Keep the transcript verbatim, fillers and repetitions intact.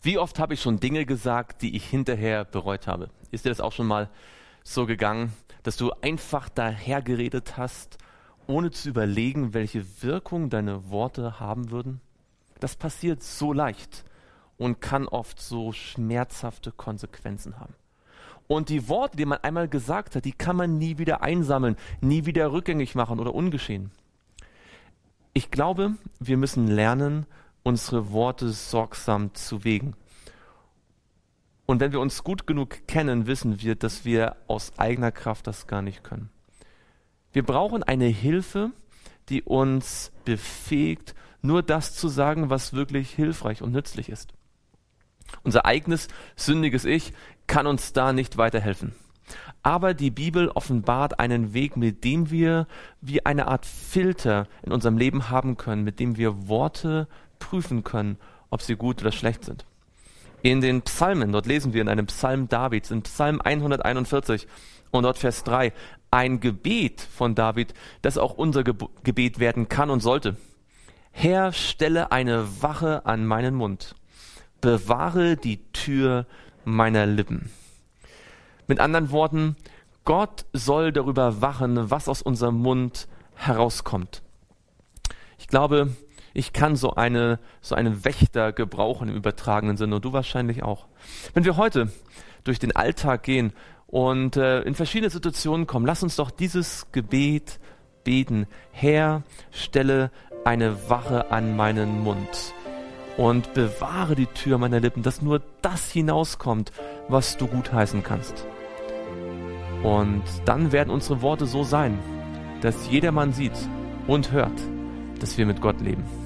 Wie oft habe ich schon Dinge gesagt, die ich hinterher bereut habe? Ist dir das auch schon mal so gegangen, dass du einfach dahergeredet hast, ohne zu überlegen, welche Wirkung deine Worte haben würden? Das passiert so leicht und kann oft so schmerzhafte Konsequenzen haben. Und die Worte, die man einmal gesagt hat, die kann man nie wieder einsammeln, nie wieder rückgängig machen oder ungeschehen. Ich glaube, wir müssen lernen, unsere Worte sorgsam zu wägen. Und wenn wir uns gut genug kennen, wissen wir, dass wir aus eigener Kraft das gar nicht können. Wir brauchen eine Hilfe, die uns befähigt, nur das zu sagen, was wirklich hilfreich und nützlich ist. Unser eigenes sündiges Ich kann uns da nicht weiterhelfen. Aber die Bibel offenbart einen Weg, mit dem wir wie eine Art Filter in unserem Leben haben können, mit dem wir Worte prüfen können, ob sie gut oder schlecht sind. In den Psalmen, dort lesen wir in einem Psalm Davids, in Psalm hunderteinundvierzig und dort Vers drei, ein Gebet von David, das auch unser Ge- Gebet werden kann und sollte. Herr, stelle eine Wache an meinen Mund, bewahre die Tür meiner Lippen. Mit anderen Worten, Gott soll darüber wachen, was aus unserem Mund herauskommt. Ich glaube, ich kann so eine, so einen Wächter gebrauchen im übertragenen Sinne und du wahrscheinlich auch. Wenn wir heute durch den Alltag gehen und äh, in verschiedene Situationen kommen, lass uns doch dieses Gebet beten. Herr, stelle eine Wache an meinen Mund und bewahre die Tür meiner Lippen, dass nur das hinauskommt, was du gutheißen kannst. Und dann werden unsere Worte so sein, dass jedermann sieht und hört, dass wir mit Gott leben.